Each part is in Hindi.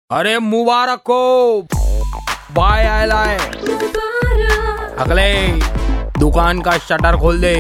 अरे मुबारक हो भाई आयलाय। अगले दुकान का शटर खोल दे।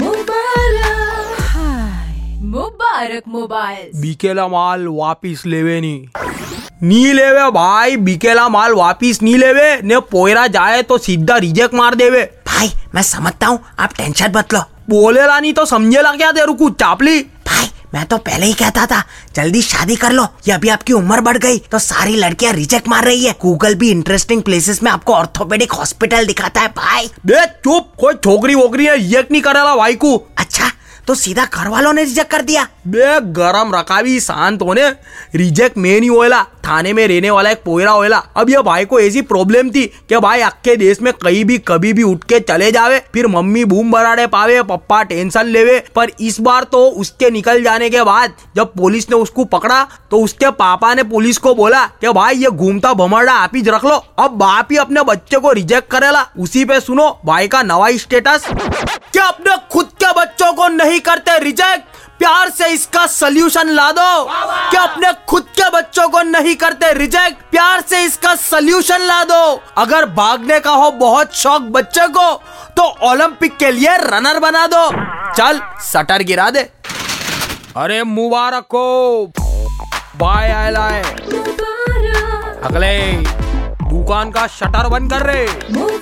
मुबारक मोबाइल। बिकेला माल वापिस लेवे नी लेवे भाई, बिकेला माल वापिस नी लेवे ने पोयरा जाए तो सीधा रिजेक्ट मार देवे। भाई मैं समझता हूँ, आप टेंशन मत लो। बोलेला नहीं तो समझेला क्या तेरू कुछ चापली। भाई मैं तो पहले ही कहता था जल्दी शादी कर लो, ये अभी आपकी उम्र बढ़ गई तो सारी लड़कियां रिजेक्ट मार रही है। गूगल भी इंटरेस्टिंग प्लेसेस में आपको ऑर्थोपेडिक हॉस्पिटल दिखाता है। भाई बे चुप, कोई छोकरी वोकरी है रिजेक्ट नहीं करेला भाई को। अच्छा तो सीधा घर वालों ने रिजेक्ट कर दिया। बे गरम रकाबी शांत होने, रिजेक्ट में नहीं होएला, थाने में रहने वाला एक पोयरा होएला। अब ये भाई को ऐसी प्रॉब्लम थी कि भाई अक्के देश में कहीं भी कभी भी उठ के चले जावे, फिर मम्मी बूम बराड़े पावे, पप्पा टेंशन लेवे। पर इस बार तो उसके निकल जाने के बाद जब पुलिस ने उसको पकड़ा तो उसके पापा ने पुलिस को बोला कि भाई ये घूमता भमरड़ा आप ही रख लो। अब बाप ही अपने बच्चे को रिजेक्ट करेला। उसी पे सुनो भाई का नवा स्टेटस। क्या अपने खुद के बच्चों को नहीं करते रिजेक्ट? प्यार से इसका सल्यूशन ला दो। क्या अपने खुद के बच्चों को नहीं करते रिजेक्ट? प्यार से इसका सल्यूशन ला दो। अगर भागने का हो बहुत शौक बच्चे को तो ओलंपिक के लिए रनर बना दो। चल शटर गिरा दे। अरे मुबारक हो भाई आयलाय। अगले दुकान का शटर बंद कर रहे।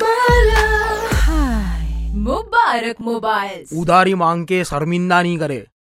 मुबारक मोबाइल। उधारी मांग के शर्मिंदा नहीं करे।